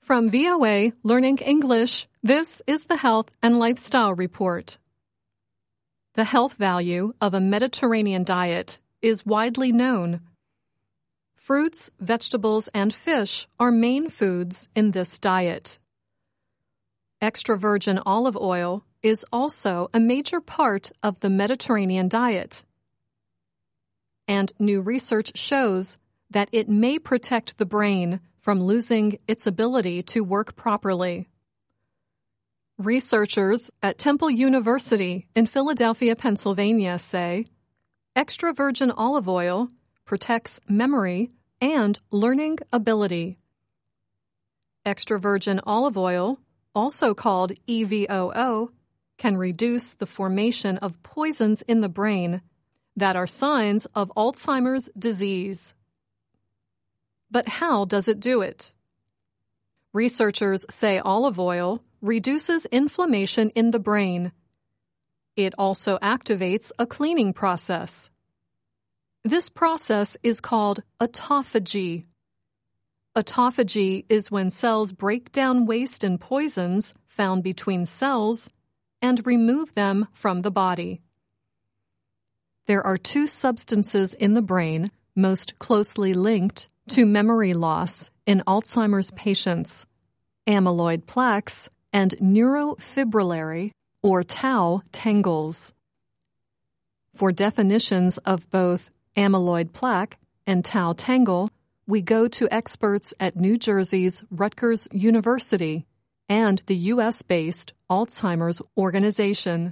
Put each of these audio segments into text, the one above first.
From VOA Learning English, this is the Health and Lifestyle Report. The health value of a Mediterranean diet is widely known. Fruits, vegetables, and fish are main foods in this diet. Extra virgin olive oil is also a major part of the Mediterranean diet. And new research shows that it may protect the brain from losing its ability to work properly. Researchers at Temple University in Philadelphia, Pennsylvania say extra virgin olive oil protects memory and learning ability. Extra virgin olive oil, also called EVOO, can reduce the formation of poisons in the brain that are signs of Alzheimer's disease. But how does it do it? Researchers say olive oil reduces inflammation in the brain. It also activates a cleaning process. This process is called autophagy. Autophagy is when cells break down waste and poisons found between cells and remove them from the body. There are two substances in the brain most closely linked to memory loss in Alzheimer's patients: amyloid plaques and neurofibrillary or tau tangles. For definitions of both amyloid plaque and tau tangle, we go to experts at New Jersey's Rutgers University and the U.S.-based Alzheimer's Organization.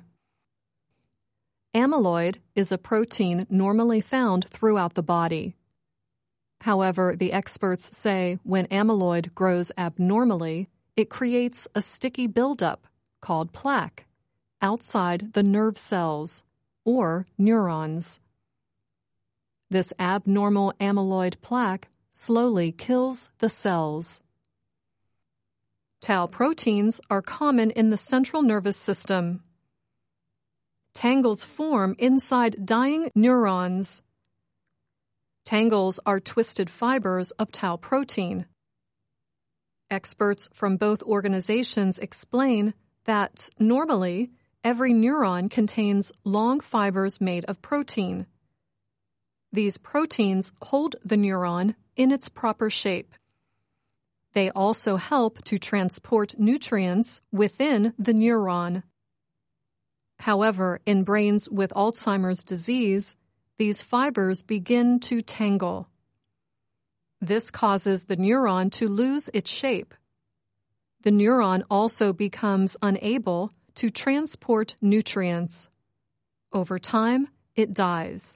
Amyloid is a protein normally found throughout the body. However, the experts say when amyloid grows abnormally, it creates a sticky buildup called plaque outside the nerve cells, or neurons. This abnormal amyloid plaque slowly kills the cells. Tau proteins are common in the central nervous system. Tangles form inside dying neurons. Tangles are twisted fibers of tau protein. Experts from both organizations explain that normally every neuron contains long fibers made of protein. These proteins hold the neuron in its proper shape. They also help to transport nutrients within the neuron. However, in brains with Alzheimer's disease, these fibers begin to tangle. This causes the neuron to lose its shape. The neuron also becomes unable to transport nutrients. Over time, it dies.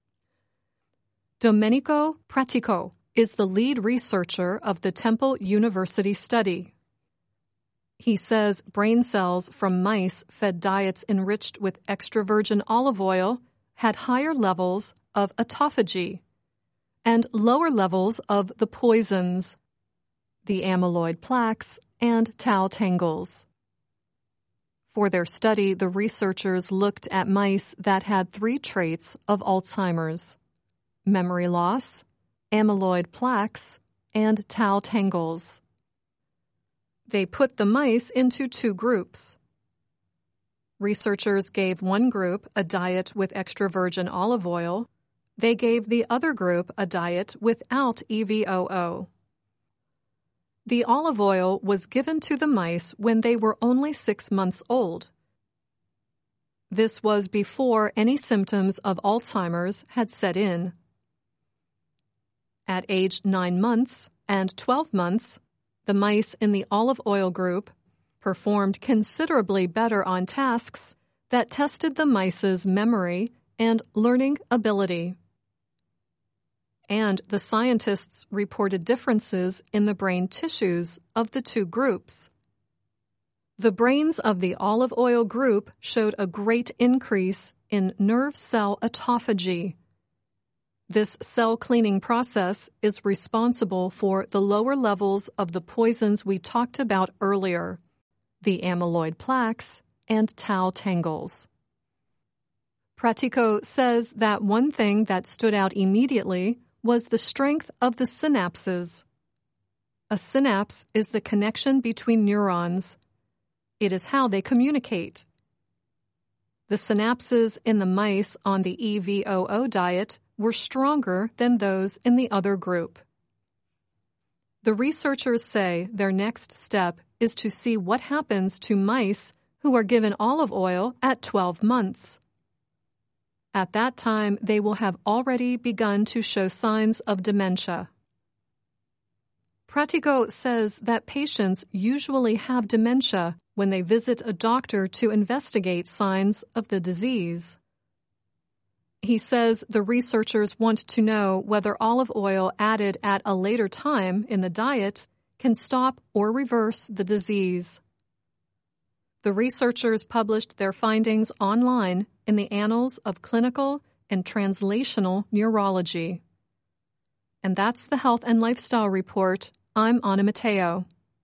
Domenico Pratico is the lead researcher of the Temple University study. He says brain cells from mice fed diets enriched with extra virgin olive oil had higher levels of autophagy and lower levels of the poisons, the amyloid plaques, and tau tangles. For their study, the researchers looked at mice that had 3 traits of Alzheimer's: memory loss, amyloid plaques, and tau tangles. They put the mice into 2 groups. Researchers gave one group a diet with extra virgin olive oil. They gave the other group a diet without EVOO. The olive oil was given to the mice when they were only 6 months old. This was before any symptoms of Alzheimer's had set in. At age 9 months and 12 months, the mice in the olive oil group performed considerably better on tasks that tested the mice's memory and learning ability. And the scientists reported differences in the brain tissues of the 2 groups. The brains of the olive oil group showed a great increase in nerve cell autophagy. This cell cleaning process is responsible for the lower levels of the poisons we talked about earlier, the amyloid plaques and tau tangles. Pratico says that one thing that stood out immediately was the strength of the synapses. A synapse is the connection between neurons. It is how they communicate. The synapses in the mice on the EVOO diet were stronger than those in the other group. The researchers say their next step is to see what happens to mice who are given olive oil at 12 months. At that time, they will have already begun to show signs of dementia. Pratigo says that patients usually have dementia when they visit a doctor to investigate signs of the disease. He says the researchers want to know whether olive oil added at a later time in the diet can stop or reverse the disease. The researchers published their findings online in the Annals of Clinical and Translational Neurology. And that's the Health and Lifestyle Report. I'm Anna Matteo.